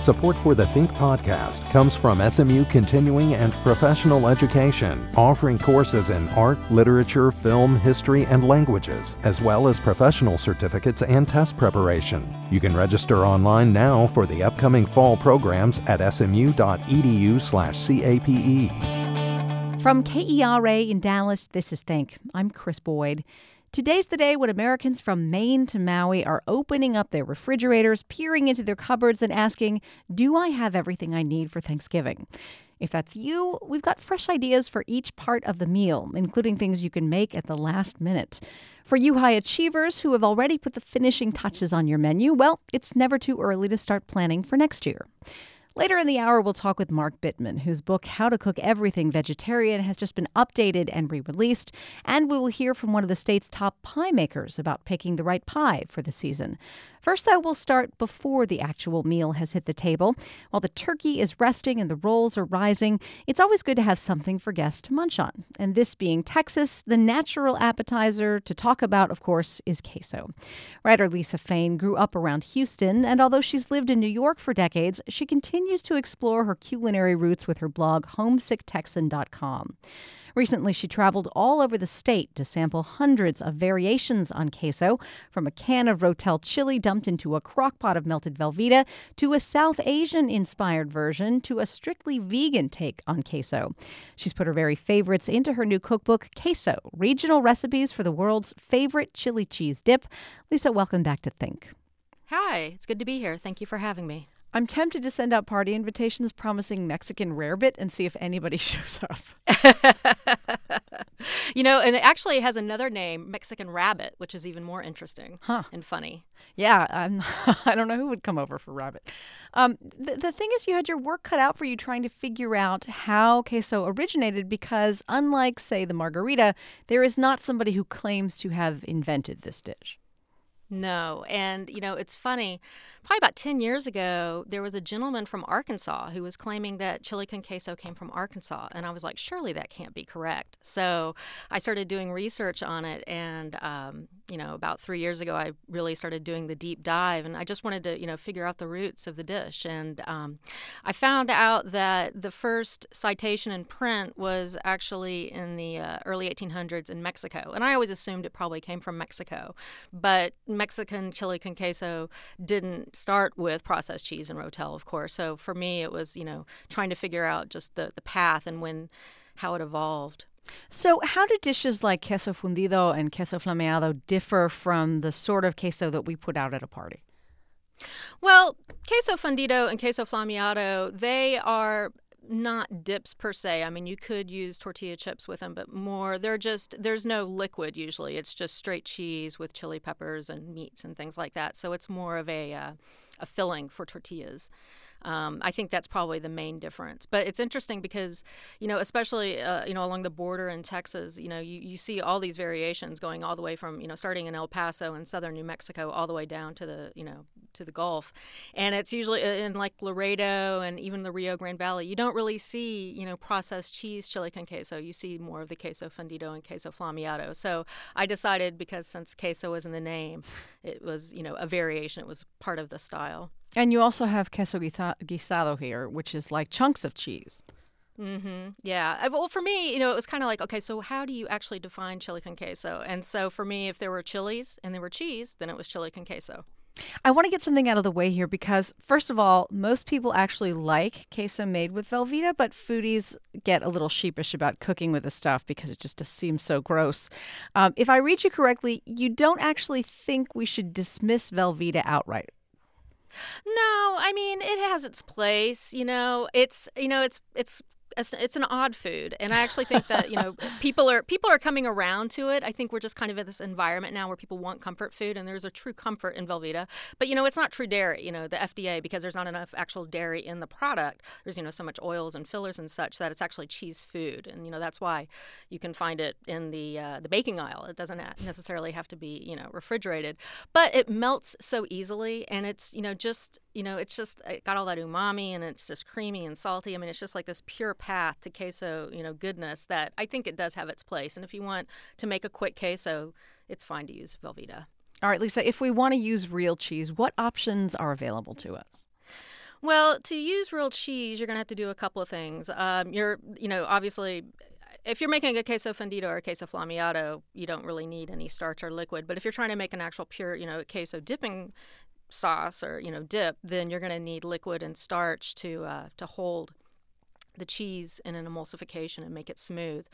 Support for the Think podcast comes from SMU Continuing and Professional Education, offering courses in art, literature, film, history, and languages, as well as professional certificates and test preparation. You can register online now for the upcoming fall programs at smu.edu/CAPE. From KERA in Dallas, this is Think. I'm Chris Boyd. Today's the day when Americans from Maine to Maui are opening up their refrigerators, peering into their cupboards and asking, do I have everything I need for Thanksgiving? If that's you, we've got fresh ideas for each part of the meal, including things you can make at the last minute. For you high achievers who have already put the finishing touches on your menu, well, it's never too early to start planning for next year. Later in the hour, we'll talk with Mark Bittman, whose book, How to Cook Everything Vegetarian, has just been updated and re-released. And we will hear from one of the state's top pie makers about picking the right pie for the season. First, though, we'll start before the actual meal has hit the table. While the turkey is resting and the rolls are rising, it's always good to have something for guests to munch on. And this being Texas, the natural appetizer to talk about, of course, is queso. Writer Lisa Fain grew up around Houston, and although she's lived in New York for decades, she continues to explore her culinary roots with her blog, HomesickTexan.com. Recently, she traveled all over the state to sample hundreds of variations on queso, from a can of Rotel chili dumped into a crock pot of melted Velveeta, to a South Asian-inspired version, to a strictly vegan take on queso. She's put her very favorites into her new cookbook, Queso, Regional Recipes for the World's Favorite Chili Cheese Dip. Lisa, welcome back to Think. Hi, it's good to be here. Thank you for having me. I'm tempted to send out party invitations promising Mexican rarebit and see if anybody shows up. And it actually has another name, Mexican rabbit, which is even more interesting and funny. Yeah, I don't know who would come over for rabbit. The thing is, you had your work cut out for you trying to figure out how queso originated because, unlike, say, the margarita, there is not somebody who claims to have invented this dish. No. And, it's funny. Probably about 10 years ago, there was a gentleman from Arkansas who was claiming that chili con queso came from Arkansas. And I was like, surely that can't be correct. So I started doing research on it. And, about 3 years ago, I really started doing the deep dive. And I just wanted to, figure out the roots of the dish. And I found out that the first citation in print was actually in the early 1800s in Mexico. And I always assumed it probably came from Mexico. But Mexican chili con queso didn't start with processed cheese and Rotel, of course. So for me, it was, trying to figure out just the path and how it evolved. So how do dishes like queso fundido and queso flameado differ from the sort of queso that we put out at a party? Well, queso fundido and queso flameado, they are not dips per se. I mean, you could use tortilla chips with them, but there's no liquid usually. It's just straight cheese with chili peppers and meats and things like that. So it's more of a filling for tortillas. I think that's probably the main difference. But it's interesting because, especially, along the border in Texas, you see all these variations going all the way from, starting in El Paso and southern New Mexico all the way down to the Gulf. And it's usually in like Laredo and even the Rio Grande Valley. You don't really see, processed cheese chili con queso. You see more of the queso fundido and queso flameado. So I decided because since queso was in the name, it was, a variation. It was part of the style. And you also have queso guisado here, which is like chunks of cheese. Mm-hmm. Yeah. Well, for me, it was kind of like, okay, so how do you actually define chili con queso? And so for me, if there were chilies and there were cheese, then it was chili con queso. I want to get something out of the way here because, first of all, most people actually like queso made with Velveeta, but foodies get a little sheepish about cooking with the stuff because it just seems so gross. If I read you correctly, you don't actually think we should dismiss Velveeta outright. No, I mean, it has its place. It's an odd food, and I actually think that people are coming around to it. I think we're just kind of in this environment now where people want comfort food, and there's a true comfort in Velveeta. But it's not true dairy. The FDA, because there's not enough actual dairy in the product. There's so much oils and fillers and such that it's actually cheese food, and that's why you can find it in the baking aisle. It doesn't necessarily have to be refrigerated, but it melts so easily, and it's it got all that umami, and it's just creamy and salty. I mean, it's just like this pure path to queso, goodness that I think it does have its place. And if you want to make a quick queso, it's fine to use Velveeta. All right, Lisa, if we want to use real cheese, what options are available to us? Well, to use real cheese, you're going to have to do a couple of things. Obviously, if you're making a queso fundido or a queso flamiado, you don't really need any starch or liquid. But if you're trying to make an actual pure, queso dipping sauce or, dip, then you're going to need liquid and starch to hold the cheese in an emulsification and make it smooth.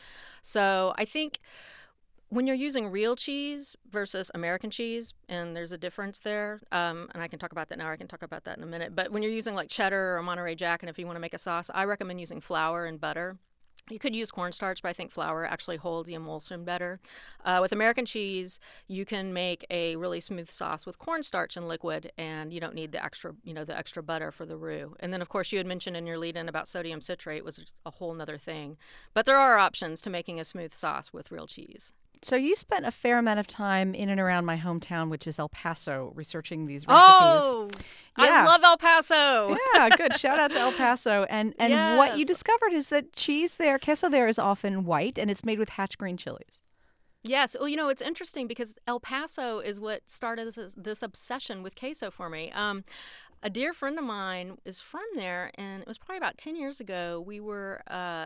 So I think when you're using real cheese versus American cheese, and there's a difference there, and I can talk about that now, or I can talk about that in a minute, but when you're using like cheddar or Monterey Jack, and if you want to make a sauce, I recommend using flour and butter. You could use cornstarch, but I think flour actually holds the emulsion better. With American cheese, you can make a really smooth sauce with cornstarch and liquid, and you don't need the extra butter for the roux. And then, of course, you had mentioned in your lead-in about sodium citrate was just a whole nother thing. But there are options to making a smooth sauce with real cheese. So you spent a fair amount of time in and around my hometown, which is El Paso, researching these recipes. Oh, yeah. I love El Paso. Yeah, good. Shout out to El Paso. And yes. What you discovered is that queso there is often white, and it's made with hatch green chilies. Yes. Well, it's interesting because El Paso is what started this obsession with queso for me. A dear friend of mine is from there, and it was probably about 10 years ago. We were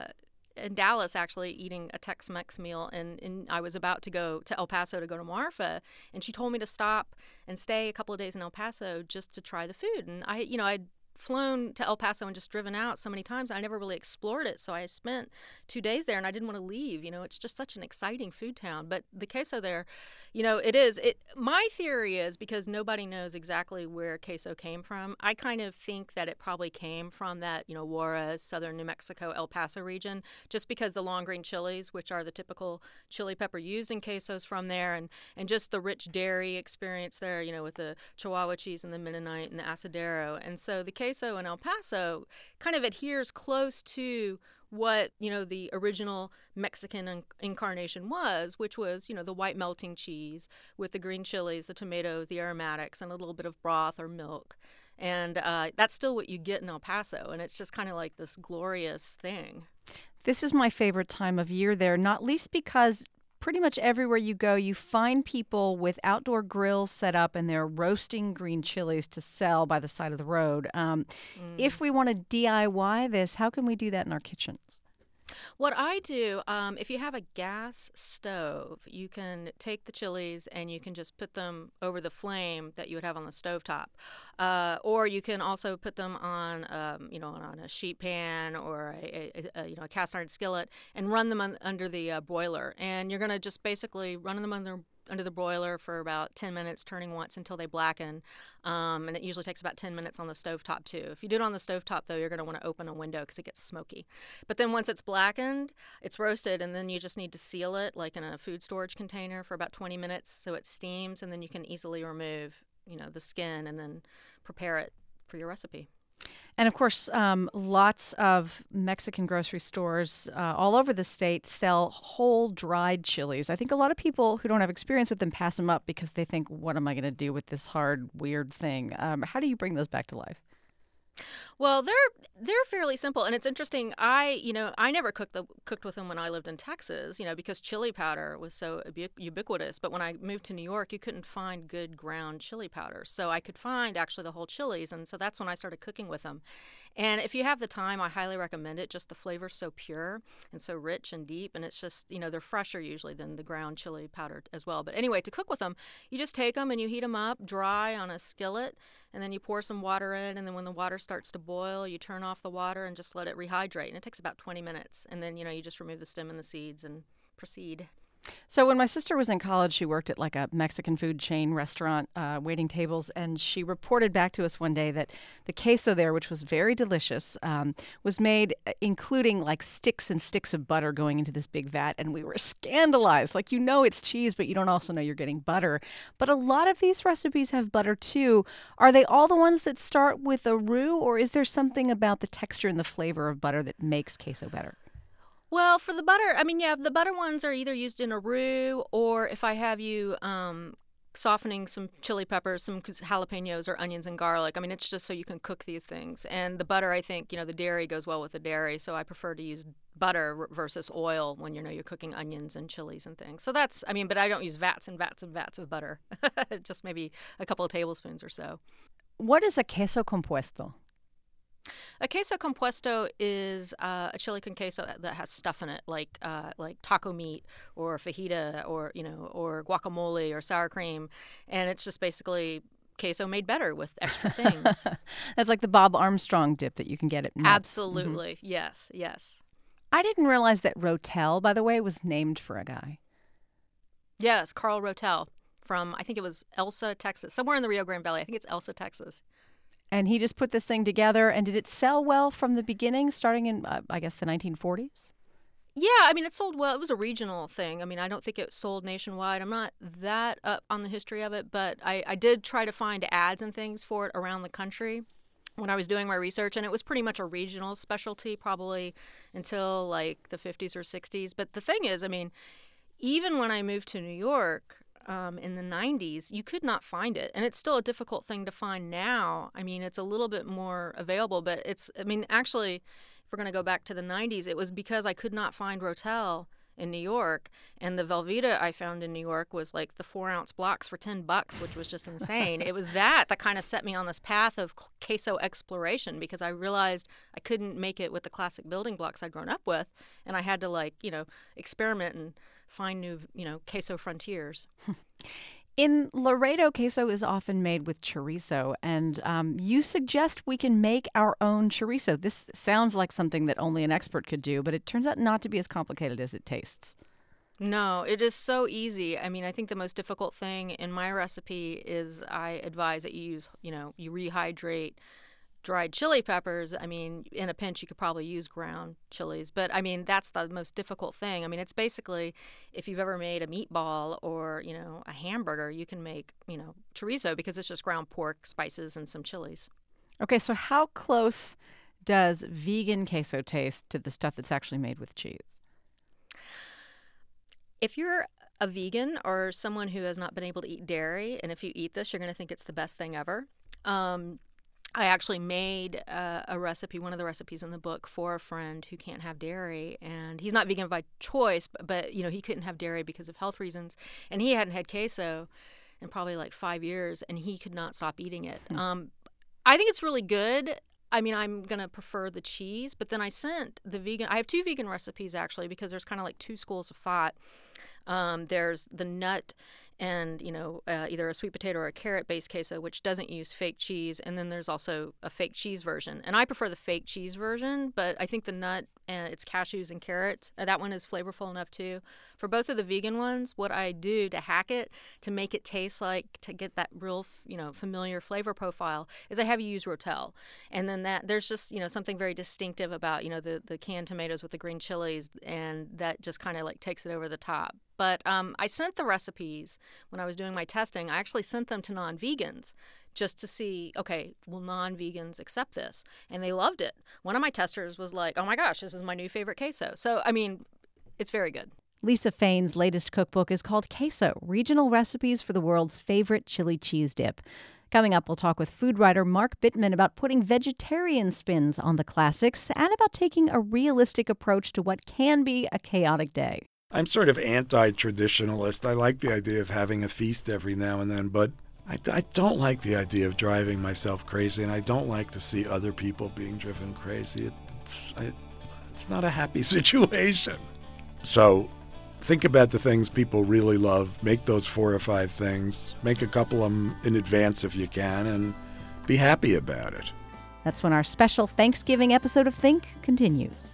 in Dallas, actually, eating a Tex-Mex meal, and I was about to go to El Paso to go to Marfa, and she told me to stop and stay a couple of days in El Paso just to try the food. And I'd flown to El Paso and just driven out so many times. I never really explored it, so I spent 2 days there, and I didn't want to leave. It's just such an exciting food town. But the queso there, it is. My theory is because nobody knows exactly where queso came from. I kind of think that it probably came from that, Juarez, southern New Mexico, El Paso region, just because the long green chilies, which are the typical chili pepper used in quesos from there, and just the rich dairy experience there, with the Chihuahua cheese and the Mennonite and the Asadero. And so the queso in El Paso kind of adheres close to what, the original Mexican incarnation was, which was, the white melting cheese with the green chilies, the tomatoes, the aromatics, and a little bit of broth or milk. And that's still what you get in El Paso, and it's just kind of like this glorious thing. This is my favorite time of year there, not least because pretty much everywhere you go, you find people with outdoor grills set up and they're roasting green chilies to sell by the side of the road. If we want to DIY this, how can we do that in our kitchens? What I do, if you have a gas stove, you can take the chilies and you can just put them over the flame that you would have on the stovetop. Or you can also put them on, on a sheet pan or a cast iron skillet and run them under the boiler. And you're going to just basically run them under the broiler for about 10 minutes, turning once until they blacken. And it usually takes about 10 minutes on the stovetop, too. If you do it on the stovetop, though, you're going to want to open a window because it gets smoky. But then once it's blackened, it's roasted, and then you just need to seal it, like in a food storage container, for about 20 minutes so it steams, and then you can easily remove, the skin and then prepare it for your recipe. And, of course, lots of Mexican grocery stores all over the state sell whole dried chilies. I think a lot of people who don't have experience with them pass them up because they think, what am I going to do with this hard, weird thing? How do you bring those back to life? Well, they're fairly simple, and it's interesting. I never cooked with them when I lived in Texas, because chili powder was so ubiquitous. But when I moved to New York, you couldn't find good ground chili powder, so I could find actually the whole chilies, and so that's when I started cooking with them. And if you have the time, I highly recommend it. Just the flavor's so pure and so rich and deep, and it's just, they're fresher usually than the ground chili powder as well. But anyway, to cook with them, you just take them and you heat them up dry on a skillet, and then you pour some water in, and then when the water starts to boil, you turn off the water and just let it rehydrate. And it takes about 20 minutes. And then, you just remove the stem and the seeds and proceed. So when my sister was in college, she worked at like a Mexican food chain restaurant, waiting tables, and she reported back to us one day that the queso there, which was very delicious, was made including like sticks and sticks of butter going into this big vat, and we were scandalized. Like, it's cheese, but you don't also know you're getting butter. But a lot of these recipes have butter too. Are they all the ones that start with a roux, or is there something about the texture and the flavor of butter that makes queso better? Well, for the butter, the butter ones are either used in a roux, or if I have you softening some chili peppers, some jalapenos or onions and garlic. It's just so you can cook these things. And the butter, I think, the dairy goes well with the dairy, so I prefer to use butter versus oil when, you're cooking onions and chilies and things. So that's, but I don't use vats and vats and vats of butter, just maybe a couple of tablespoons or so. What is a queso compuesto? A queso compuesto is a chili con queso that has stuff in it, like taco meat or fajita or or guacamole or sour cream, and it's just basically queso made better with extra things. That's like the Bob Armstrong dip that you can get at Mets. Absolutely, yes. I didn't realize that Rotel, by the way, was named for a guy. Yes, Carl Rotel from, I think it was Elsa, Texas, somewhere in the Rio Grande Valley. I think it's Elsa, Texas. And he just put this thing together, and did it sell well from the beginning, starting in, I guess, the 1940s? Yeah, I mean, it sold well. It was a regional thing. I mean, I don't think it sold nationwide. I'm not that up on the history of it, but I did try to find ads and things for it around the country when I was doing my research, and it was pretty much a regional specialty probably until like the 50s or 60s. But the thing is, I mean, even when I moved to New York in the 90s, you could not find it. And it's still a difficult thing to find now. I mean, it's a little bit more available, but actually, if we're going to go back to the 90s, it was because I could not find Rotel in New York. And the Velveeta I found in New York was like the 4-ounce blocks for $10, which was just insane. It was that kind of set me on this path of queso exploration, because I realized I couldn't make it with the classic building blocks I'd grown up with. And I had to experiment and find new, queso frontiers. In Laredo, queso is often made with chorizo, and you suggest we can make our own chorizo. This sounds like something that only an expert could do, but it turns out not to be as complicated as it tastes. No, it is so easy. I mean, I think the most difficult thing in my recipe is I advise that you use, you rehydrate dried chili peppers. I mean, in a pinch, you could probably use ground chilies. But, I mean, that's the most difficult thing. I mean, it's basically, if you've ever made a meatball or, a hamburger, you can make, chorizo, because it's just ground pork, spices, and some chilies. Okay, so how close does vegan queso taste to the stuff that's actually made with cheese? If you're a vegan or someone who has not been able to eat dairy, and if you eat this, you're going to think it's the best thing ever. I actually made a recipe, one of the recipes in the book, for a friend who can't have dairy, and he's not vegan by choice, but he couldn't have dairy because of health reasons, and he hadn't had queso in probably like 5 years, and he could not stop eating it. I think it's really good. I mean, I'm going to prefer the cheese, but then I have 2 vegan recipes actually, because there's kind of like 2 schools of thought. There's the nut and, either a sweet potato or a carrot-based queso, which doesn't use fake cheese. And then there's also a fake cheese version. And I prefer the fake cheese version, but I think the nut and it's cashews and carrots, that one is flavorful enough too. For both of the vegan ones, what I do to hack it, to make it taste like, to get that real, familiar flavor profile, is I have you use Rotel. And then there's just, something very distinctive about, the canned tomatoes with the green chilies, and that just kind of like takes it over the top. But I sent the recipes when I was doing my testing. I actually sent them to non-vegans just to see, okay, will non-vegans accept this? And they loved it. One of my testers was like, oh my gosh, this is my new favorite queso. So, I mean, it's very good. Lisa Fain's latest cookbook is called Queso, Regional Recipes for the World's Favorite Chili Cheese Dip. Coming up, we'll talk with food writer Mark Bittman about putting vegetarian spins on the classics and about taking a realistic approach to what can be a chaotic day. I'm sort of anti-traditionalist. I like the idea of having a feast every now and then, but I don't like the idea of driving myself crazy, and I don't like to see other people being driven crazy. It's not a happy situation. So think about the things people really love. Make those 4 or 5 things. Make a couple of them in advance if you can, and be happy about it. That's when our special Thanksgiving episode of Think continues.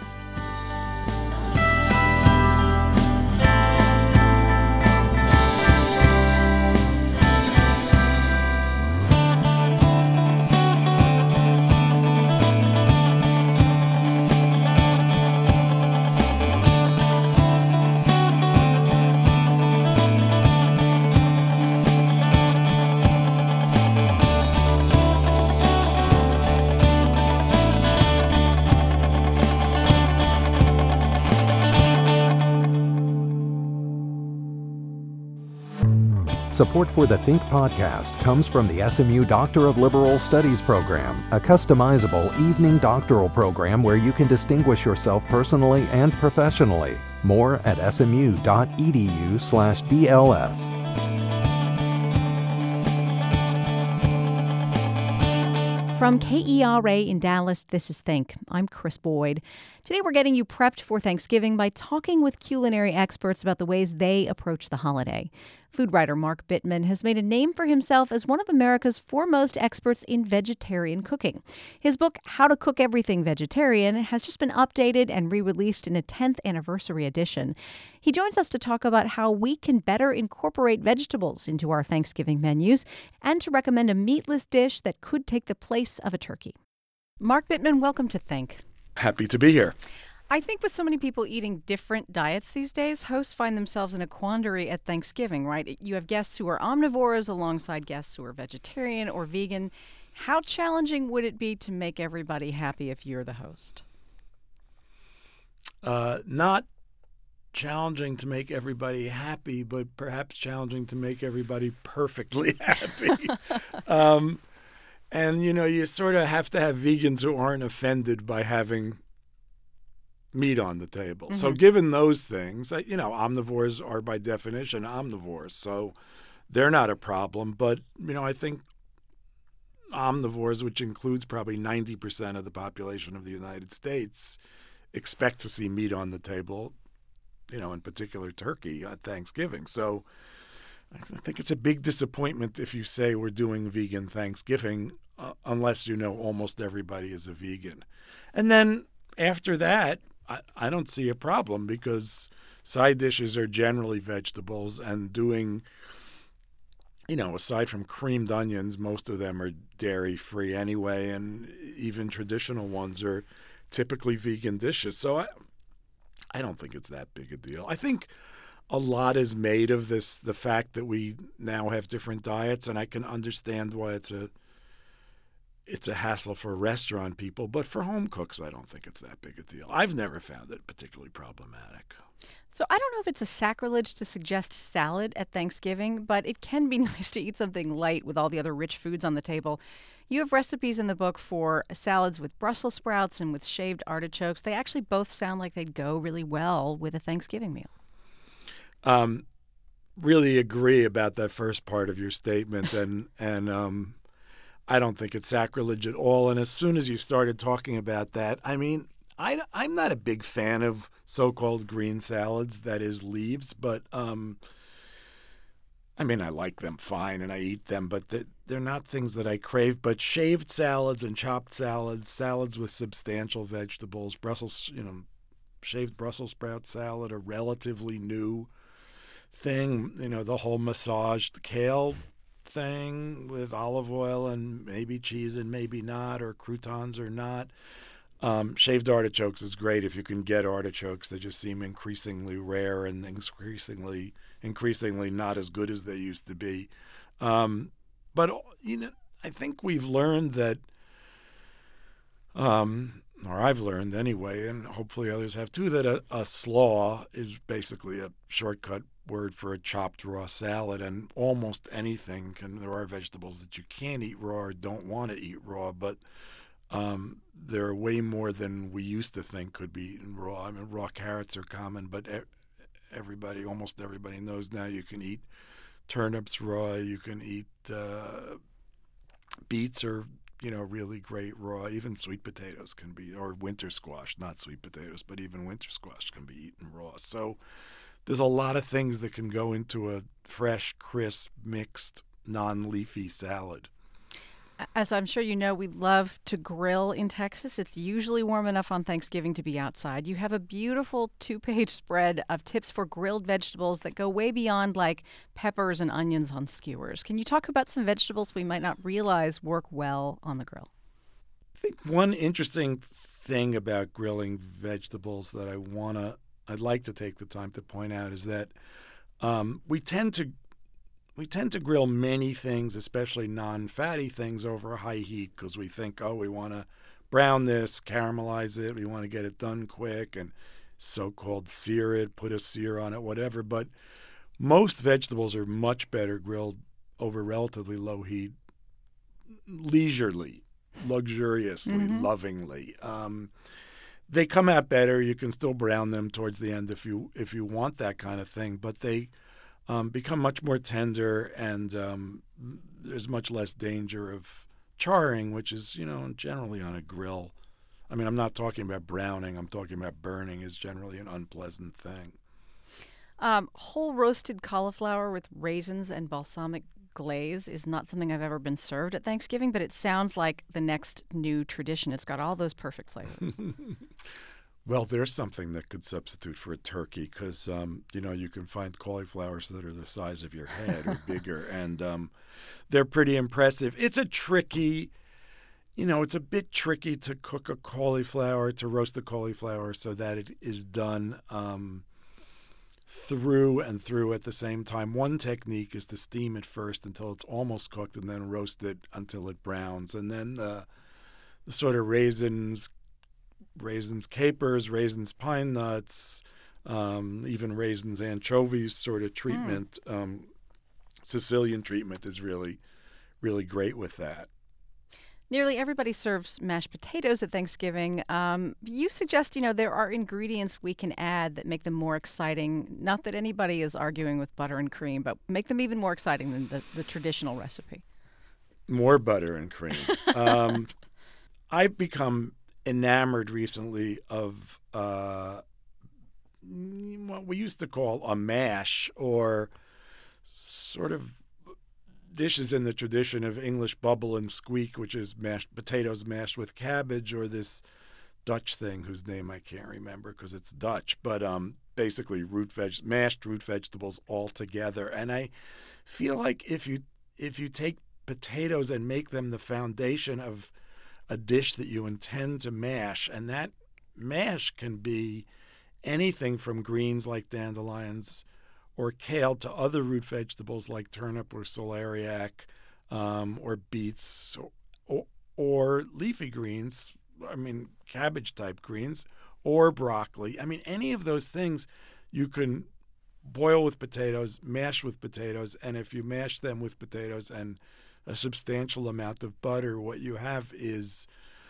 Support for the Think podcast comes from the SMU Doctor of Liberal Studies program, a customizable evening doctoral program where you can distinguish yourself personally and professionally. More at smu.edu/DLS. From KERA in Dallas, this is Think. I'm Chris Boyd. Today we're getting you prepped for Thanksgiving by talking with culinary experts about the ways they approach the holiday. Food writer Mark Bittman has made a name for himself as one of America's foremost experts in vegetarian cooking. His book, How to Cook Everything Vegetarian, has just been updated and re-released in a 10th anniversary edition. He joins us to talk about how we can better incorporate vegetables into our Thanksgiving menus and to recommend a meatless dish that could take the place of a turkey. Mark Bittman, welcome to Think. Happy to be here. I think with so many people eating different diets these days, hosts find themselves in a quandary at Thanksgiving, right? You have guests who are omnivores alongside guests who are vegetarian or vegan. How challenging would it be to make everybody happy if you're the host? Not challenging to make everybody happy, but perhaps challenging to make everybody perfectly happy. And, you sort of have to have vegans who aren't offended by having meat on the table. Mm-hmm. So given those things, omnivores are by definition omnivores. So they're not a problem. But, I think omnivores, which includes probably 90% of the population of the United States, expect to see meat on the table, in particular turkey at Thanksgiving. So I think it's a big disappointment if you say we're doing vegan Thanksgiving unless almost everybody is a vegan. And then after that, I don't see a problem because side dishes are generally vegetables and doing, aside from creamed onions, most of them are dairy-free anyway, and even traditional ones are typically vegan dishes. So I don't think it's that big a deal. I think a lot is made of the fact that we now have different diets, and I can understand why it's a hassle for restaurant people, but for home cooks, I don't think it's that big a deal. I've never found it particularly problematic. So I don't know if it's a sacrilege to suggest salad at Thanksgiving, but it can be nice to eat something light with all the other rich foods on the table. You have recipes in the book for salads with Brussels sprouts and with shaved artichokes. They actually both sound like they'd go really well with a Thanksgiving meal. Really agree about that first part of your statement, and I don't think it's sacrilege at all. And as soon as you started talking about that, I'm not a big fan of so-called green salads, that is leaves, but I like them fine and I eat them, but they're not things that I crave. But shaved salads and chopped salads, salads with substantial vegetables, shaved Brussels sprout salad, a relatively new thing, the whole massaged kale thing with olive oil and maybe cheese and maybe not, or croutons or not. Shaved artichokes is great if you can get artichokes. They just seem increasingly rare and increasingly not as good as they used to be. But I think we've learned that, or I've learned anyway, and hopefully others have too, that a slaw is basically a shortcut word for a chopped raw salad, and almost anything there are vegetables that you can't eat raw or don't want to eat raw, but there are way more than we used to think could be eaten raw. Raw carrots are common, but almost everybody knows now you can eat turnips raw, you can eat beets are really great raw. Even sweet potatoes can be, or winter squash, not sweet potatoes, but even winter squash can be eaten raw. So there's a lot of things that can go into a fresh, crisp, mixed, non-leafy salad. As I'm sure you know, we love to grill in Texas. It's usually warm enough on Thanksgiving to be outside. You have a beautiful 2-page spread of tips for grilled vegetables that go way beyond like peppers and onions on skewers. Can you talk about some vegetables we might not realize work well on the grill? I think one interesting thing about grilling vegetables that I'd like to take the time to point out is that we tend to grill many things, especially non-fatty things, over high heat because we think, we want to brown this, caramelize it, we want to get it done quick, and so-called sear it, put a sear on it, whatever. But most vegetables are much better grilled over relatively low heat, leisurely, luxuriously, lovingly. They come out better. You can still brown them towards the end if you want that kind of thing, but they become much more tender, and there's much less danger of charring, which is, generally on a grill. I mean, I'm not talking about browning. I'm talking about burning is generally an unpleasant thing. Whole roasted cauliflower with raisins and balsamic glaze is not something I've ever been served at Thanksgiving, but it sounds like the next new tradition. It's got all those perfect flavors. Well, there's something that could substitute for a turkey because, you can find cauliflowers that are the size of your head or bigger, and they're pretty impressive. It's a bit tricky to cook a cauliflower, to roast the cauliflower so that it is done through and through at the same time. One technique is to steam it first until it's almost cooked and then roast it until it browns. And then the sort of raisins, capers, raisins, pine nuts, even raisins, anchovies sort of treatment. Sicilian treatment is really, really great with that. Nearly everybody serves mashed potatoes at Thanksgiving. You suggest, there are ingredients we can add that make them more exciting. Not that anybody is arguing with butter and cream, but make them even more exciting than the traditional recipe. More butter and cream. I've become enamored recently of what we used to call a mash, or sort of dishes in the tradition of English bubble and squeak, which is potatoes mashed with cabbage, or this Dutch thing whose name I can't remember because it's Dutch, but basically mashed root vegetables all together. And I feel like if you take potatoes and make them the foundation of a dish that you intend to mash, and that mash can be anything from greens like dandelions or kale to other root vegetables like turnip or celeriac, or beets, or leafy greens, cabbage-type greens, or broccoli. Any of those things you can boil with potatoes, mash with potatoes, and if you mash them with potatoes and a substantial amount of butter, what you have is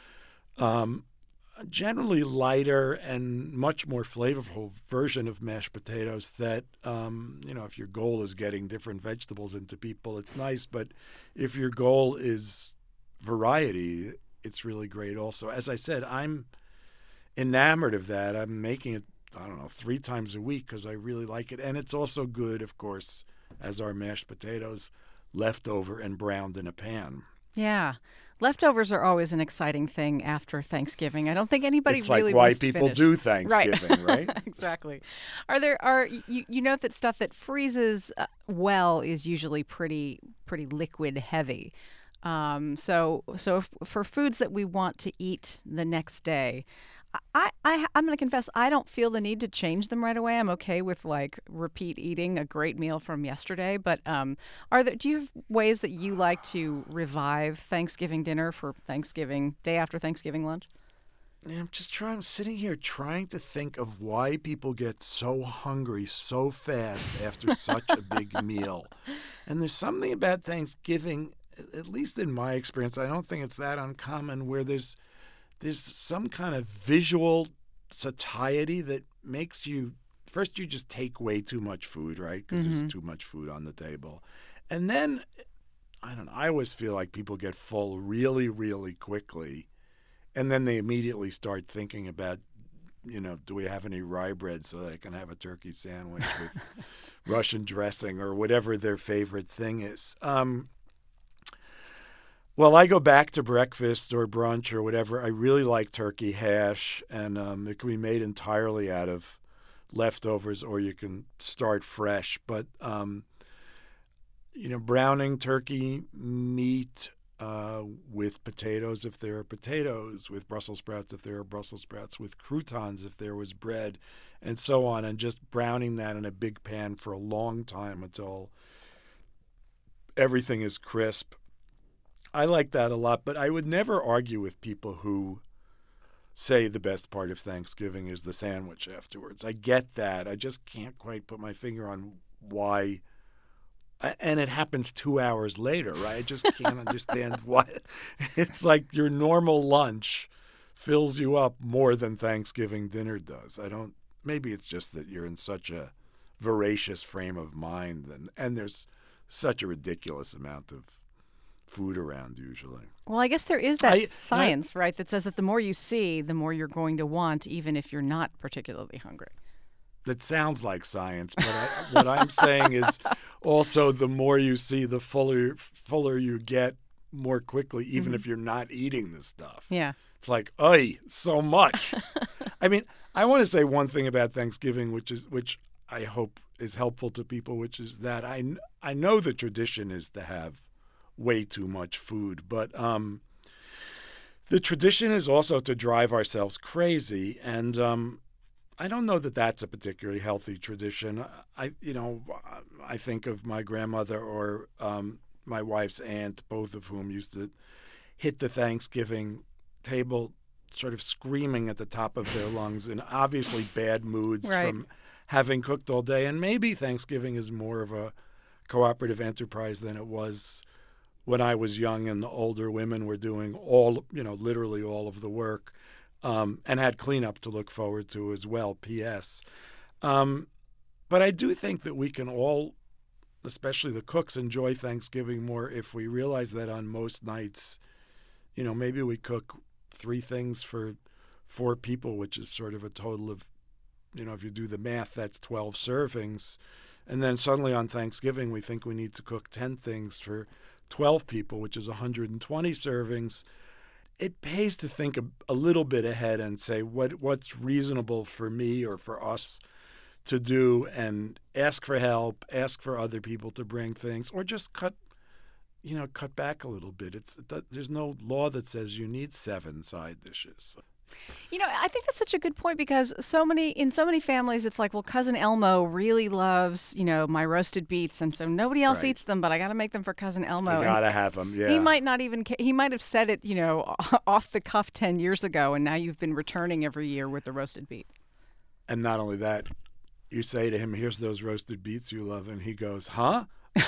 generally lighter and much more flavorful version of mashed potatoes that, if your goal is getting different vegetables into people, it's nice. But if your goal is variety, it's really great also. As I said, I'm enamored of that. I'm making it, 3 times a week because I really like it. And it's also good, of course, as our mashed potatoes, left over and browned in a pan. Yeah. Leftovers are always an exciting thing after Thanksgiving. I don't think anybody it's really like why wants to people finish. do Thanksgiving, right? Exactly. You note that stuff that freezes well is usually pretty liquid heavy. So for foods that we want to eat the next day, I'm going to confess I don't feel the need to change them right away. I'm okay with repeat eating a great meal from yesterday. But do you have ways that you like to revive Thanksgiving dinner for Thanksgiving day after Thanksgiving lunch? Yeah, I'm sitting here trying to think of why people get so hungry so fast after such a big meal. And there's something about Thanksgiving, at least in my experience, I don't think it's that uncommon, where there's some kind of visual satiety that makes you just take way too much food, right? Because there's too much food on the table. And then, I always feel like people get full really, really quickly. And then they immediately start thinking about, do we have any rye bread so that I can have a turkey sandwich with Russian dressing or whatever their favorite thing is. Well, I go back to breakfast or brunch or whatever. I really like turkey hash, and it can be made entirely out of leftovers, or you can start fresh. But, browning turkey meat with potatoes if there are potatoes, with Brussels sprouts if there are Brussels sprouts, with croutons if there was bread, and so on, and just browning that in a big pan for a long time until everything is crisp. I like that a lot, but I would never argue with people who say the best part of Thanksgiving is the sandwich afterwards. I get that. I just can't quite put my finger on why. And it happens 2 hours later, right? I just can't understand why. It's like your normal lunch fills you up more than Thanksgiving dinner does. Maybe it's just that you're in such a voracious frame of mind, and there's such a ridiculous amount of food around usually. Well, I guess there is that I- science, right, that says that the more you see, the more you're going to want, even if you're not particularly hungry. That sounds like science, but what I'm saying is also the more you see, the fuller you get more quickly, even if you're not eating the stuff. Yeah. It's like, oy, so much. I mean, I want to say one thing about Thanksgiving, which I hope is helpful to people, which is that I know the tradition is to have way too much food, but the tradition is also to drive ourselves crazy, and I don't know that that's a particularly healthy tradition. I think of my grandmother or my wife's aunt, both of whom used to hit the Thanksgiving table sort of screaming at the top of their lungs in obviously bad moods Right. from having cooked all day. And maybe Thanksgiving is more of a cooperative enterprise than it was when I was young and the older women were doing literally all of the work. And had cleanup to look forward to as well, P.S. But I do think that we can all, especially the cooks, enjoy Thanksgiving more if we realize that on most nights, maybe we cook 3 things for 4 people, which is sort of a total of, if you do the math, that's 12 servings. And then suddenly on Thanksgiving, we think we need to cook 10 things for 12 people, which is 120 servings. It pays to think a little bit ahead and say what's reasonable for me or for us to do, and ask for help, ask for other people to bring things, or just cut back a little bit. There's no law that says you need 7 side dishes. I think that's such a good point because in so many families, it's like, well, Cousin Elmo really loves, my roasted beets. And so nobody else Right. eats them, but I got to make them for Cousin Elmo. You gotta have them, yeah. He might not even, he might have said it, off the cuff 10 years ago. And now you've been returning every year with the roasted beets. And not only that, you say to him, "Here's those roasted beets you love," and he goes, "Huh?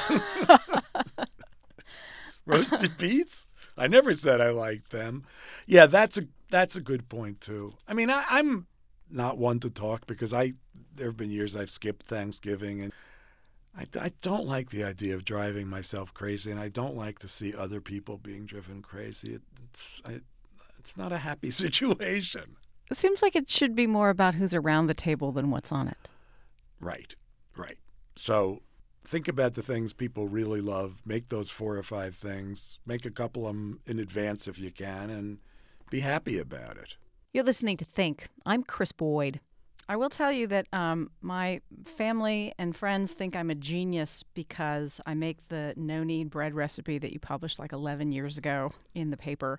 Roasted beets? I never said I liked them." Yeah, that's a good point too. I mean, I'm not one to talk because there have been years I've skipped Thanksgiving, and I don't like the idea of driving myself crazy, and I don't like to see other people being driven crazy. It's not a happy situation. It seems like it should be more about who's around the table than what's on it. Right. So think about the things people really love. Make those 4 or 5 things. Make a couple of them in advance if you can, and be happy about it. You're listening to Think. I'm Chris Boyd. I will tell you that my family and friends think I'm a genius because I make the no-knead bread recipe that you published like 11 years ago in the paper.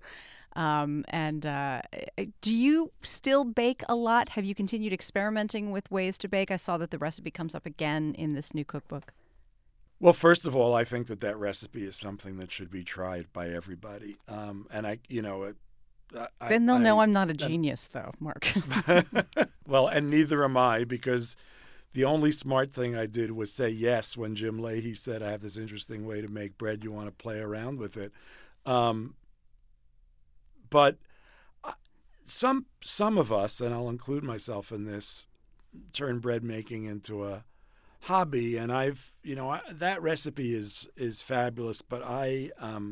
Do you still bake a lot? Have you continued experimenting with ways to bake? I saw that the recipe comes up again in this new cookbook. Well, first of all, I think that recipe is something that should be tried by everybody. Then they'll know I'm not a genius, though, Mark. Well, and neither am I, because the only smart thing I did was say yes when Jim Leahy said, "I have this interesting way to make bread. You want to play around with it?" But some of us, and I'll include myself in this, turn bread making into a hobby, and that recipe is fabulous. But I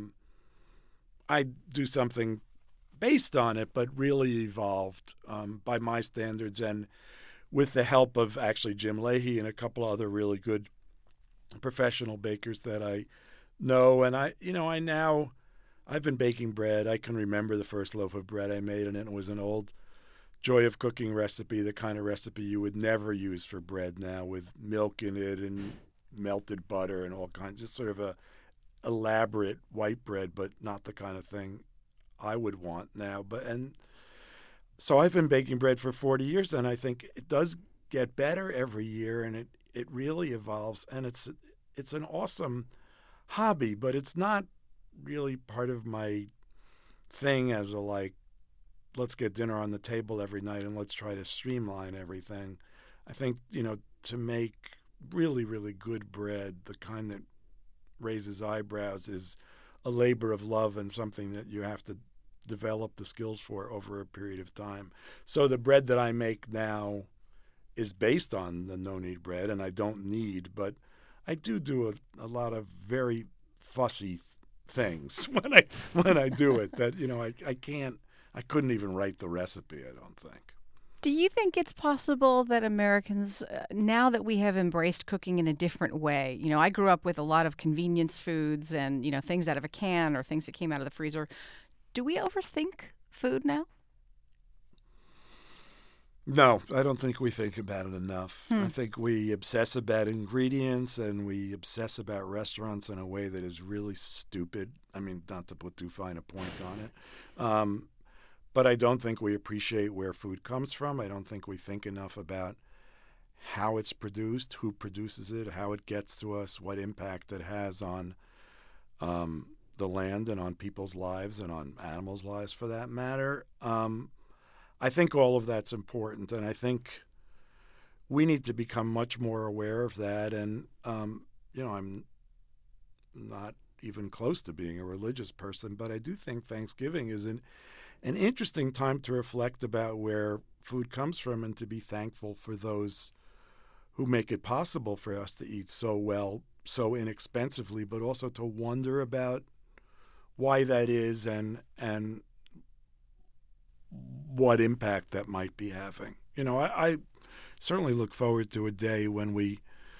do something based on it, but really evolved by my standards, and with the help of actually Jim Leahy and a couple other really good professional bakers that I know. And I've been baking bread. I can remember the first loaf of bread I made, and it was an old Joy of Cooking recipe, the kind of recipe you would never use for bread now, with milk in it and melted butter and all kinds, just sort of a elaborate white bread, but not the kind of thing I would want now. So I've been baking bread for 40 years, and I think it does get better every year, and it really evolves, and it's an awesome hobby, but it's not really part of my thing as let's get dinner on the table every night and let's try to streamline everything. I think, to make really, really good bread, the kind that raises eyebrows, is a labor of love and something that you have to develop the skills for over a period of time. So the bread that I make now is based on the no-knead bread, and I don't knead, but I do a lot of very fussy things when I do it that, I couldn't even write the recipe, I don't think. Do you think it's possible that Americans, now that we have embraced cooking in a different way, I grew up with a lot of convenience foods and, things out of a can or things that came out of the freezer. Do we overthink food now? No, I don't think we think about it enough. I think we obsess about ingredients and we obsess about restaurants in a way that is really stupid. I mean, not to put too fine a point on it. But I don't think we appreciate where food comes from. I don't think we think enough about how it's produced, who produces it, how it gets to us, what impact it has on the land and on people's lives and on animals' lives for that matter. I think all of that's important, and I think we need to become much more aware of that. And, I'm not even close to being a religious person, but I do think Thanksgiving is an interesting time to reflect about where food comes from and to be thankful for those who make it possible for us to eat so well, so inexpensively, but also to wonder about why that is and what impact that might be having. I certainly look forward to a day when we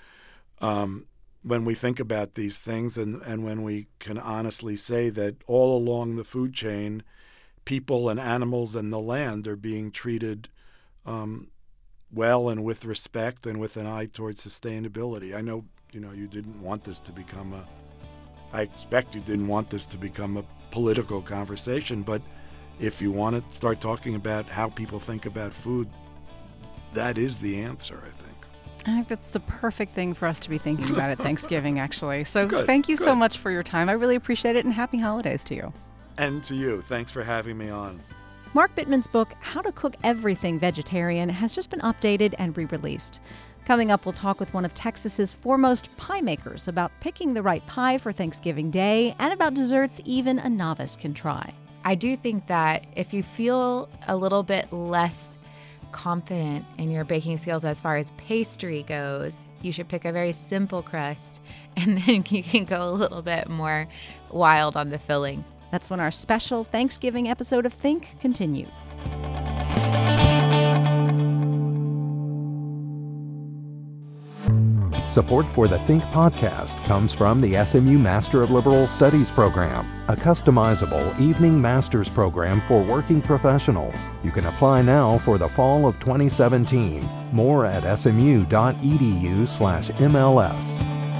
think about these things and when we can honestly say that all along the food chain, people and animals and the land are being treated well and with respect and with an eye towards sustainability. I know, you didn't want this to become I expect you didn't want this to become a political conversation, but if you want to start talking about how people think about food, that is the answer, I think. I think that's the perfect thing for us to be thinking about at Thanksgiving, actually. So Good, thank you good. so much for your time. I really appreciate it, and happy holidays to you. And to you. Thanks for having me on. Mark Bittman's book, How to Cook Everything Vegetarian, has just been updated and re-released. Coming up, we'll talk with one of Texas's foremost pie makers about picking the right pie for Thanksgiving Day and about desserts even a novice can try. I do think that if you feel a little bit less confident in your baking skills as far as pastry goes, you should pick a very simple crust, and then you can go a little bit more wild on the filling. That's when our special Thanksgiving episode of Think continues. Support for the Think podcast comes from the SMU Master of Liberal Studies program, a customizable evening master's program for working professionals. You can apply now for the fall of 2017. More at smu.edu/MLS.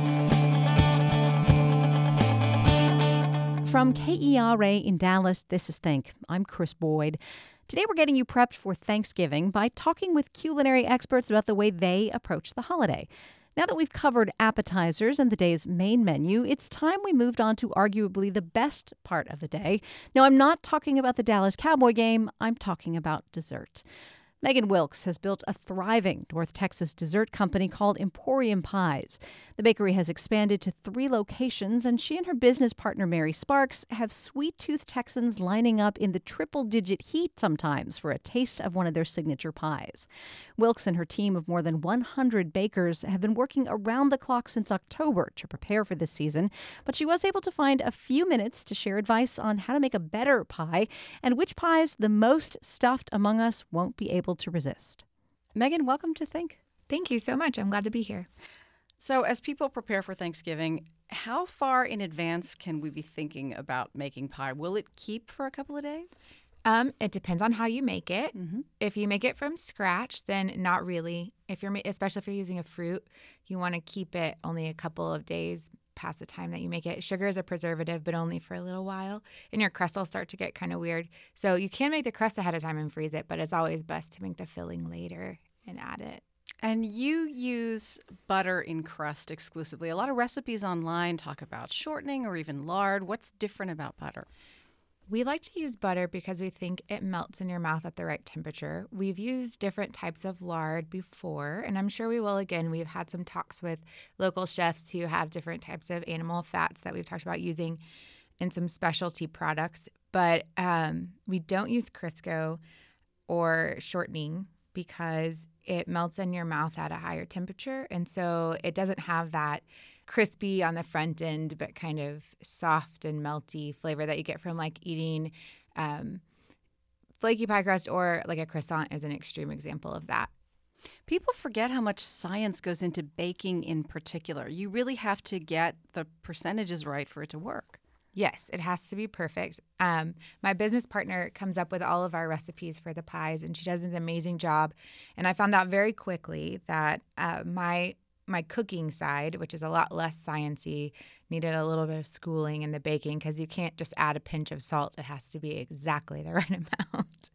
From KERA in Dallas, this is Think. I'm Chris Boyd. Today we're getting you prepped for Thanksgiving by talking with culinary experts about the way they approach the holiday. Now that we've covered appetizers and the day's main menu, it's time we moved on to arguably the best part of the day. No, I'm not talking about the Dallas Cowboy game. I'm talking about dessert. Megan Wilkes has built a thriving North Texas dessert company called Emporium Pies. The bakery has expanded to 3 locations, and she and her business partner Mary Sparks have sweet-toothed Texans lining up in the triple-digit heat sometimes for a taste of one of their signature pies. Wilkes and her team of more than 100 bakers have been working around the clock since October to prepare for this season, but she was able to find a few minutes to share advice on how to make a better pie and which pies the most stuffed among us won't be able to resist. Megan, welcome to Think. Thank you so much. I'm glad to be here. So as people prepare for Thanksgiving, how far in advance can we be thinking about making pie? Will it keep for a couple of days? It depends on how you make it. Mm-hmm. If you make it from scratch, then not really. Especially if you're using a fruit, you want to keep it only a couple of days past the time that you make it. Sugar is a preservative, but only for a little while, and your crust will start to get kind of weird. So you can make the crust ahead of time and freeze it, but it's always best to make the filling later and add it. And you use butter in crust exclusively. A lot of recipes online talk about shortening or even lard. What's different about butter? We like to use butter because we think it melts in your mouth at the right temperature. We've used different types of lard before, and I'm sure we will again. We've had some talks with local chefs who have different types of animal fats that we've talked about using in some specialty products. But we don't use Crisco or shortening because it melts in your mouth at a higher temperature, and so it doesn't have that crispy on the front end, but kind of soft and melty flavor that you get from like eating flaky pie crust, or like a croissant is an extreme example of that. People forget how much science goes into baking in particular. You really have to get the percentages right for it to work. Yes, it has to be perfect. My business partner comes up with all of our recipes for the pies, and she does an amazing job. And I found out very quickly that my cooking side, which is a lot less sciencey, needed a little bit of schooling in the baking, because you can't just add a pinch of salt. It has to be exactly the right amount.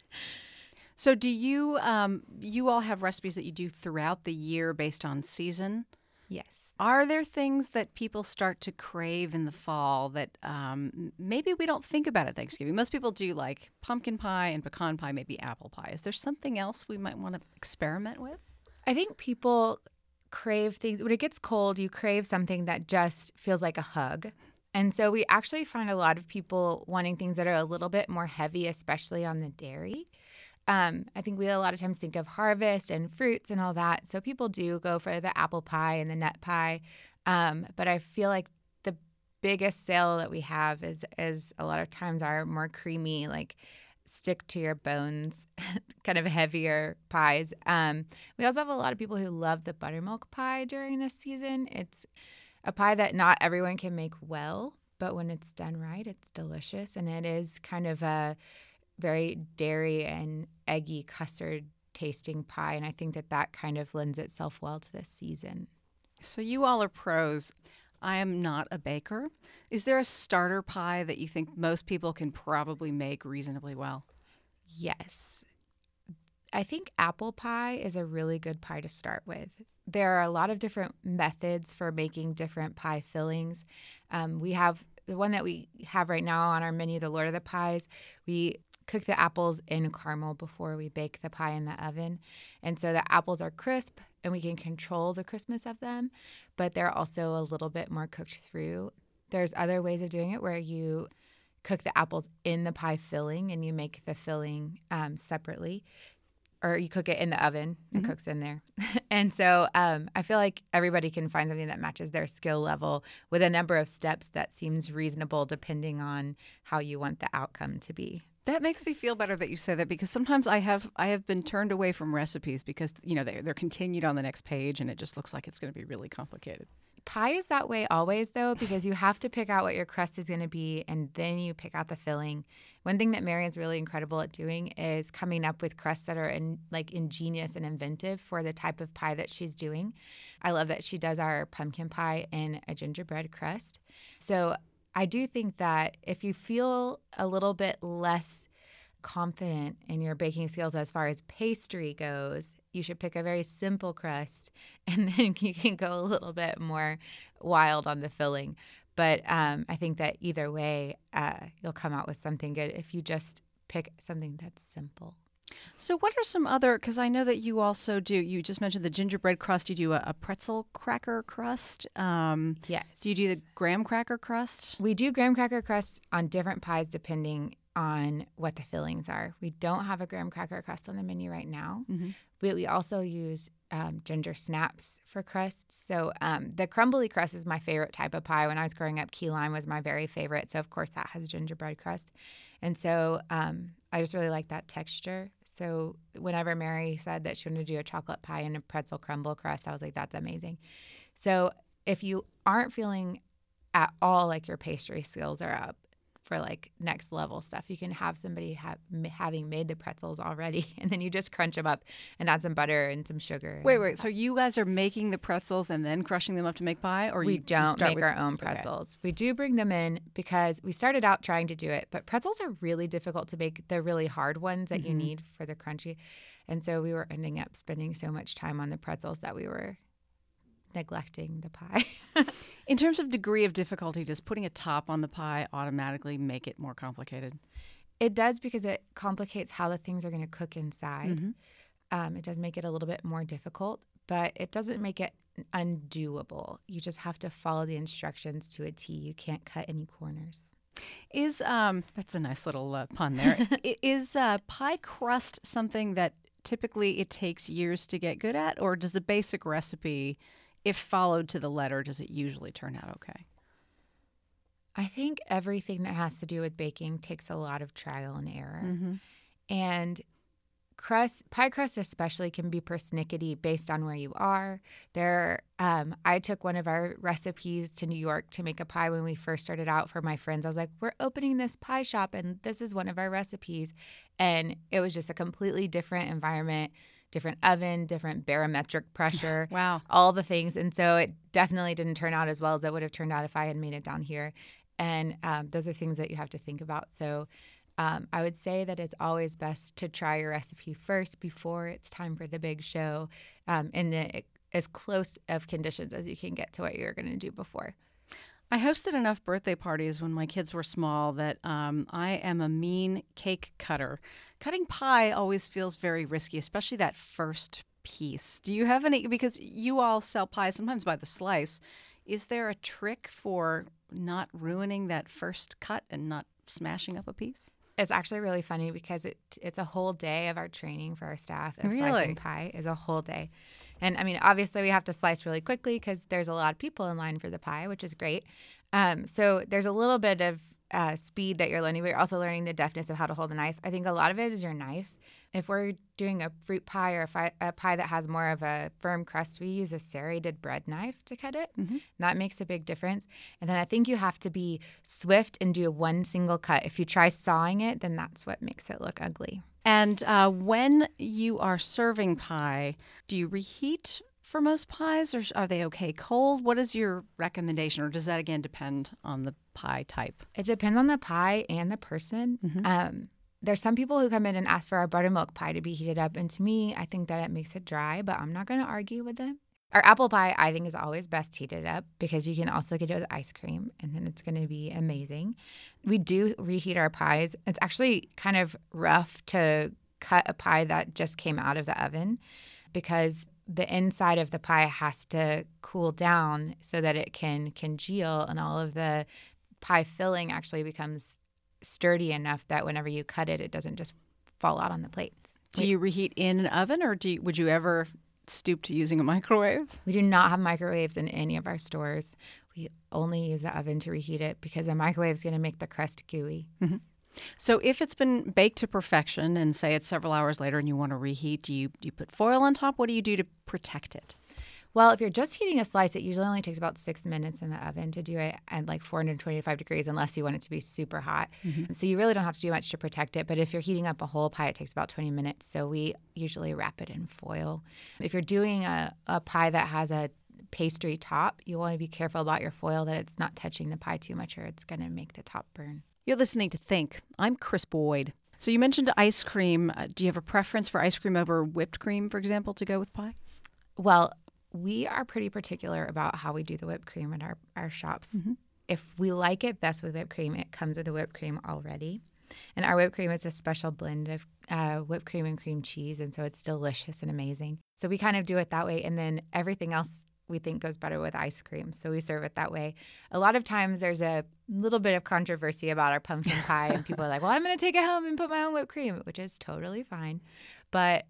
So do you all have recipes that you do throughout the year based on season? Yes. Are there things that people start to crave in the fall that maybe we don't think about at Thanksgiving? Most people do like pumpkin pie and pecan pie, maybe apple pie. Is there something else we might want to experiment with? I think people crave things. When it gets cold, you crave something that just feels like a hug. And so we actually find a lot of people wanting things that are a little bit more heavy, especially on the dairy. I think we a lot of times think of harvest and fruits and all that. So people do go for the apple pie and the nut pie. But I feel like the biggest sale that we have is a lot of times our more creamy, like stick to your bones, kind of heavier pies. We also have a lot of people who love the buttermilk pie during this season. It's a pie that not everyone can make well, but when it's done right, it's delicious. And it is kind of a very dairy and eggy custard tasting pie. And I think that kind of lends itself well to this season. So you all are pros. I am not a baker. Is there a starter pie that you think most people can probably make reasonably well? Yes. I think apple pie is a really good pie to start with. There are a lot of different methods for making different pie fillings. We have the one that we have right now on our menu, the Lord of the Pies. We cook the apples in caramel before we bake the pie in the oven. And so the apples are crisp and we can control the crispness of them, but they're also a little bit more cooked through. There's other ways of doing it where you cook the apples in the pie filling and you make the filling separately, or you cook it in the oven and cooks in there. And so I feel like everybody can find something that matches their skill level with a number of steps that seems reasonable depending on how you want the outcome to be. That makes me feel better that you say that, because sometimes I have been turned away from recipes because they're continued on the next page and it just looks like it's going to be really complicated. Pie is that way always, though, because you have to pick out what your crust is going to be and then you pick out the filling. One thing that Marian's really incredible at doing is coming up with crusts that are ingenious and inventive for the type of pie that she's doing. I love that she does our pumpkin pie in a gingerbread crust. So I do think that if you feel a little bit less confident in your baking skills as far as pastry goes, you should pick a very simple crust, and then you can go a little bit more wild on the filling. But I think that either way, you'll come out with something good if you just pick something that's simple. So what are some other, because I know that you also do, you just mentioned the gingerbread crust, you do a pretzel cracker crust. Yes. Do you do the graham cracker crust? We do graham cracker crust on different pies depending on what the fillings are. We don't have a graham cracker crust on the menu right now. Mm-hmm. But we also use ginger snaps for crusts. So the crumbly crust is my favorite type of pie. When I was growing up, key lime was my very favorite. So, of course, that has gingerbread crust. And so I just really like that texture. So whenever Mary said that she wanted to do a chocolate pie and a pretzel crumble crust, I was like, that's amazing. So if you aren't feeling at all like your pastry skills are up for like next level stuff, you can have somebody having made the pretzels already, and then you just crunch them up and add some butter and some sugar. Wait. So you guys are making the pretzels and then crushing them up to make pie? Or we you don't start make with our own pretzels. Okay. We do bring them in because we started out trying to do it, but pretzels are really difficult to make. The really hard ones that you need for the crunchy. And so we were ending up spending so much time on the pretzels that we were neglecting the pie. In terms of degree of difficulty, does putting a top on the pie automatically make it more complicated? It does, because it complicates how the things are going to cook inside. It does make it a little bit more difficult, but it doesn't make it undoable. You just have to follow the instructions to a T. You can't cut any corners. That's a nice little pun there. Is pie crust something that typically it takes years to get good at, or does the basic recipe if followed to the letter, does it usually turn out okay? I think everything that has to do with baking takes a lot of trial and error. And pie crust especially can be persnickety based on where you are. I took one of our recipes to New York to make a pie when we first started out for my friends. I was like, we're opening this pie shop and this is one of our recipes. And it was just a completely different environment, different oven, different barometric pressure. Wow. All the things. And so it definitely didn't turn out as well as it would have turned out if I had made it down here. And those are things that you have to think about. So I would say that it's always best to try your recipe first before it's time for the big show, in as close of conditions as you can get to what you're going to do before. I hosted enough birthday parties when my kids were small that I am a mean cake cutter. Cutting pie always feels very risky, especially that first piece. Do you have any, because you all sell pie sometimes by the slice, is there a trick for not ruining that first cut and not smashing up a piece? It's actually really funny because it's a whole day of our training for our staff. Really? Slicing pie is a whole day. And, I mean, obviously we have to slice really quickly because there's a lot of people in line for the pie, which is great. So there's a little bit of speed that you're learning, but you're also learning the deftness of how to hold a knife. I think a lot of it is your knife. If we're doing a fruit pie or a pie that has more of a firm crust, we use a serrated bread knife to cut it. That makes a big difference. And then I think you have to be swift and do one single cut. If you try sawing it, then that's what makes it look ugly. And when you are serving pie, do you reheat for most pies, or are they okay cold? What is your recommendation, or does that, again, depend on the pie type? It depends on the pie and the person. There's some people who come in and ask for our buttermilk pie to be heated up. And to me, I think that it makes it dry, but I'm not going to argue with them. Our apple pie, I think, is always best heated up because you can also get it with ice cream, and then it's going to be amazing. We do reheat our pies. It's actually kind of rough to cut a pie that just came out of the oven because the inside of the pie has to cool down so that it can congeal, and all of the pie filling actually becomes sturdy enough that whenever you cut it, it doesn't just fall out on the plates. Do you reheat in an oven, or would you ever stoop to using a microwave? We do not have microwaves in any of our stores. We only use the oven to reheat it because a microwave is going to make the crust gooey. So if it's been baked to perfection and say it's several hours later and you want to reheat, do you put foil on top? What do you do to protect it? Well, if you're just heating a slice, it usually only takes about 6 minutes in the oven to do it at like 425 degrees unless you want it to be super hot. So you really don't have to do much to protect it. But if you're heating up a whole pie, it takes about 20 minutes. So we usually wrap it in foil. If you're doing a pie that has a pastry top, you want to be careful about your foil that it's not touching the pie too much or it's going to make the top burn. You're listening to Think. I'm Chris Boyd. So you mentioned ice cream. Do you have a preference for ice cream over whipped cream, for example, to go with pie? Well, we are pretty particular about how we do the whipped cream in our shops. If we like it best with whipped cream, it comes with the whipped cream already. And our whipped cream is a special blend of whipped cream and cream cheese, and so it's delicious and amazing. So we kind of do it that way, and then everything else we think goes better with ice cream, so we serve it that way. A lot of times there's a little bit of controversy about our pumpkin pie, and people are like, well, I'm going to take it home and put my own whipped cream, which is totally fine. But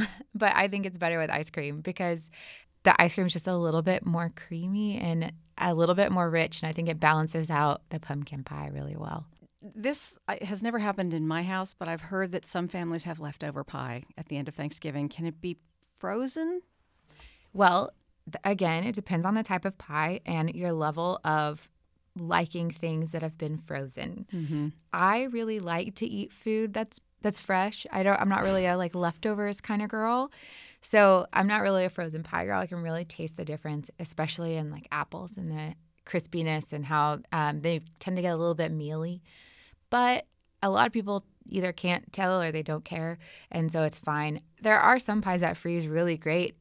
I think it's better with ice cream because the ice cream is just a little bit more creamy and a little bit more rich, and I think it balances out the pumpkin pie really well. This has never happened in my house, but I've heard that some families have leftover pie at the end of Thanksgiving. Can it be frozen? Well, again, it depends on the type of pie and your level of liking things that have been frozen. I really like to eat food that's fresh. I'm not really a leftovers kind of girl. So I'm not really a frozen pie girl. I can really taste the difference, especially in apples and the crispiness and how they tend to get a little bit mealy. But a lot of people either can't tell or they don't care, and so it's fine. There are some pies that freeze really great.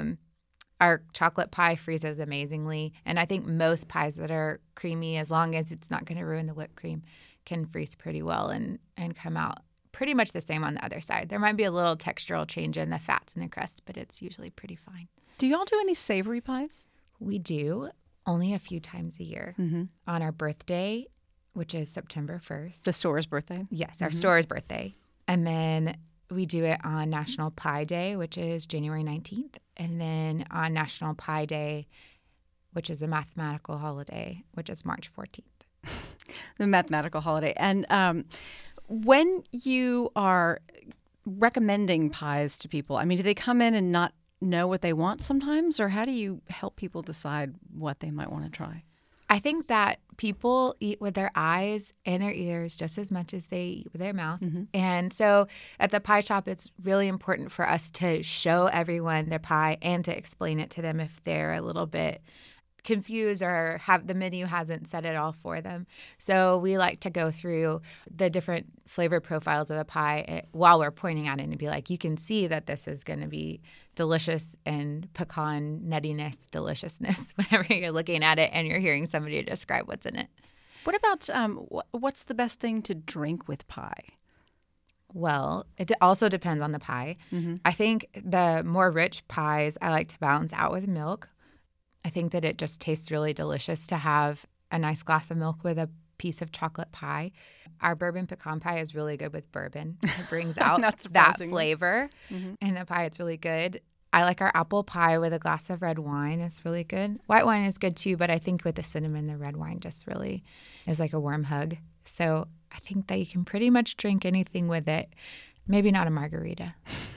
Our chocolate pie freezes amazingly, and I think most pies that are creamy, as long as it's not going to ruin the whipped cream, can freeze pretty well and come out pretty much the same on the other side. There might be a little textural change in the fats in the crust, but it's usually pretty fine. Do y'all do any savory pies? We do, only a few times a year. On our birthday, which is September 1st. The store's birthday? Yes, our store's birthday. And then we do it on National Pie Day, which is January 19th. and then on National Pie Day, which is a mathematical holiday, which is March 14th. The mathematical holiday. And when you are recommending pies to people, I mean, do they come in and not know what they want sometimes? Or how do you help people decide what they might want to try? I think that people eat with their eyes and their ears just as much as they eat with their mouth. Mm-hmm. And so at the pie shop, it's really important for us to show everyone their pie and to explain it to them if they're a little bit confused or have the menu hasn't said it all for them. So we like to go through the different flavor profiles of the pie while we're pointing at it and be like, you can see that this is going to be delicious and pecan nuttiness, deliciousness, whenever you're looking at it and you're hearing somebody describe what's in it. What about what's the best thing to drink with pie? Well, it also depends on the pie. Mm-hmm. I think the more rich pies I like to balance out with milk. I think that it just tastes really delicious to have a nice glass of milk with a piece of chocolate pie. Our bourbon pecan pie is really good with bourbon. It brings out that flavor in the pie. It's really good. I like our apple pie with a glass of red wine. It's really good. White wine is good too, but I think with the cinnamon, the red wine just really is like a warm hug. So I think that you can pretty much drink anything with it. Maybe not a margarita.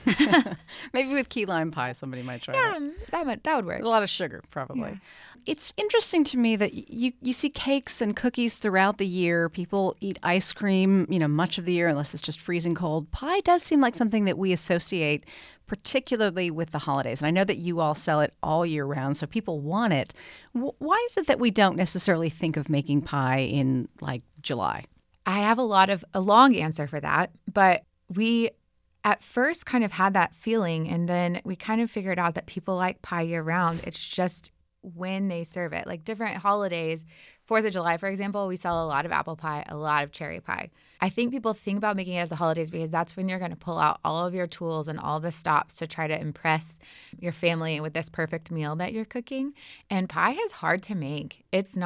Maybe with key lime pie, somebody might try that. That would work. A lot of sugar, probably. Yeah. It's interesting to me that you see cakes and cookies throughout the year. People eat ice cream, much of the year, unless it's just freezing cold. Pie does seem like something that we associate particularly with the holidays. And I know that you all sell it all year round, so people want it. Why is it that we don't necessarily think of making pie in, like, July? I have a long answer for that, but we at first kind of had that feeling, and then we kind of figured out that people like pie year round. It's just when they serve it. Like different holidays, 4th of July, for example, we sell a lot of apple pie, a lot of cherry pie. I think people think about making it at the holidays because that's when you're going to pull out all of your tools and all the stops to try to impress your family with this perfect meal that you're cooking. And pie is hard to make.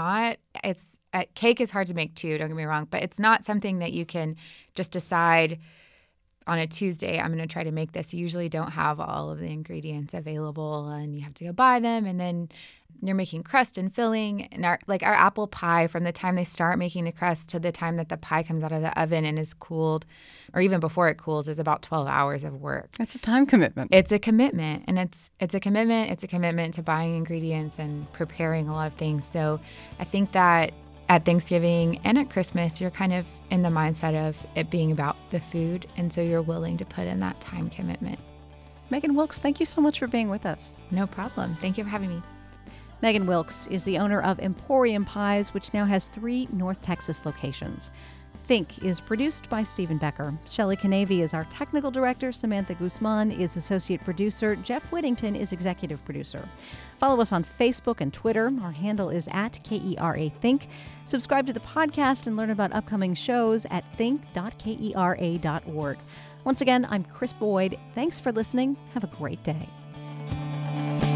Cake is hard to make too, don't get me wrong, but it's not something that you can just decide on a Tuesday, I'm going to try to make this. You usually don't have all of the ingredients available and you have to go buy them. And then you're making crust and filling. And our apple pie, from the time they start making the crust to the time that the pie comes out of the oven and is cooled, or even before it cools, is about 12 hours of work. That's a time commitment. It's a commitment. And it's a commitment. It's a commitment to buying ingredients and preparing a lot of things. So I think that at Thanksgiving and at Christmas, you're kind of in the mindset of it being about the food. And so you're willing to put in that time commitment. Megan Wilkes, thank you so much for being with us. No problem. Thank you for having me. Megan Wilkes is the owner of Emporium Pies, which now has 3 North Texas locations. Think is produced by Stephen Becker. Shelley Canavy is our technical director. Samantha Guzman is associate producer. Jeff Whittington is executive producer. Follow us on Facebook and Twitter. Our handle is @KERA Think. Subscribe to the podcast and learn about upcoming shows at think.kera.org. Once again, I'm Chris Boyd. Thanks for listening. Have a great day.